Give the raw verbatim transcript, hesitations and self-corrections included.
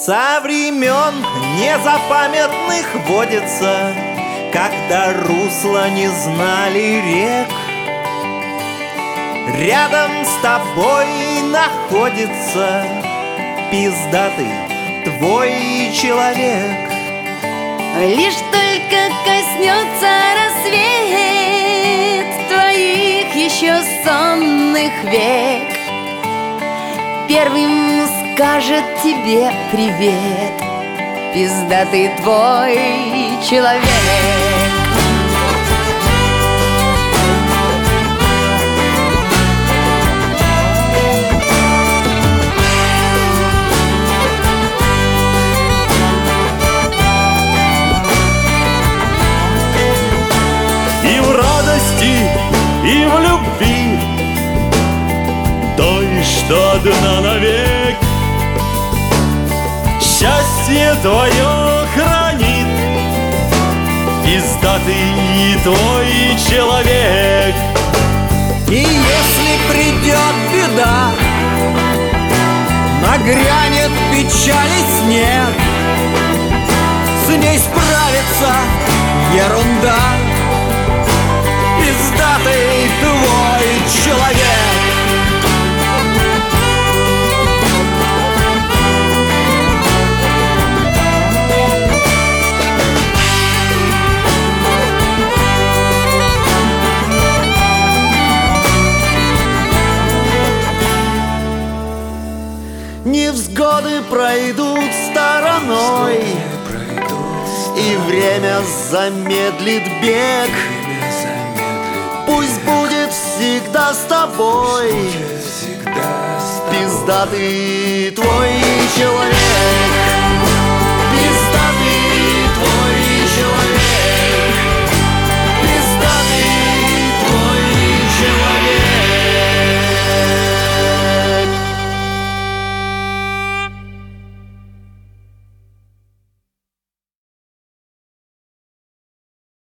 Со времен незапамятных водится, когда русла не знали рек. Рядом с тобой находится пиздатый твой человек. Лишь только коснется рассвет твоих еще сонных век, первым скажет тебе привет пиздатый твой человек. И в радости, и в любви той, что одна навек, счастье твое хранит пиздатый твой человек. И если придет беда, нагрянет печали снег, с ней справится ерунда, пиздатый твой человек. Невзгоды пройдут стороной, и время замедлит бег. Пусть будет всегда с тобой пиздатый твой человек.